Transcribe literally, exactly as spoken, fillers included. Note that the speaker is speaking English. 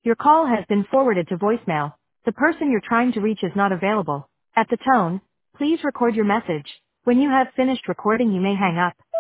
Your call has been forwarded to voicemail. The person you're trying to reach is not available. At the tone, please record your message. When you have finished recording, you may hang up.